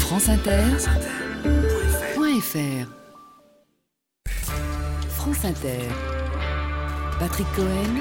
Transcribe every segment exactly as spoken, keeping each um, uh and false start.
France Inter, point F R. France Inter. Patrick Cohen,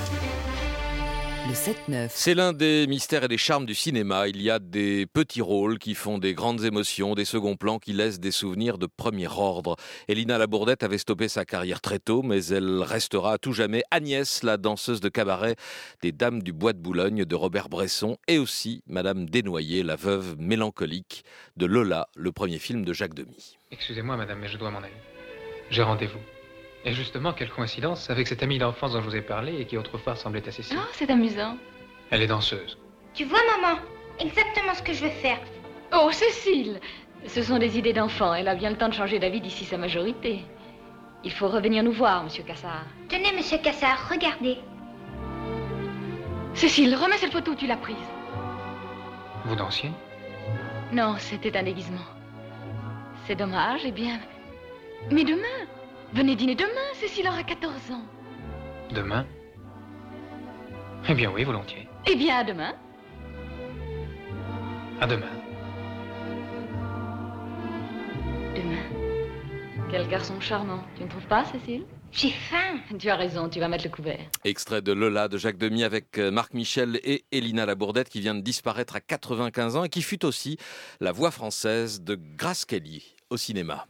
le sept neuf. C'est l'un des mystères et des charmes du cinéma. Il y a des petits rôles qui font des grandes émotions, des seconds plans qui laissent des souvenirs de premier ordre. Elina Labourdette avait stoppé sa carrière très tôt, mais elle restera à tout jamais Agnès, la danseuse de cabaret des Dames du Bois de Boulogne de Robert Bresson, et aussi Madame Desnoyers, la veuve mélancolique de Lola, le premier film de Jacques Demy. Excusez-moi, madame, mais je dois m'en aller. J'ai rendez-vous. Et justement, quelle coïncidence avec cette amie d'enfance dont je vous ai parlé et qui autrefois ressemblait à Cécile. Oh, c'est amusant. Elle est danseuse. Tu vois, maman, exactement ce que je veux faire. Oh, Cécile, ce sont des idées d'enfant. Elle a bien le temps de changer d'avis d'ici sa majorité. Il faut revenir nous voir, monsieur Cassard. Tenez, monsieur Cassard, regardez. Cécile, remets cette photo où tu l'as prise. Vous dansiez? Non, c'était un déguisement. C'est dommage, eh bien... Mais demain, venez dîner demain, Cécile aura quatorze ans. Demain? Eh bien oui, volontiers. Eh bien, à demain. À demain. Demain. Quel garçon charmant. Tu ne trouves pas, Cécile? J'ai faim. Tu as raison, tu vas mettre le couvert. Extrait de Lola de Jacques Demy avec Marc Michel et Elina Labourdette qui vient de disparaître à quatre-vingt-quinze ans et qui fut aussi la voix française de Grace Kelly au cinéma.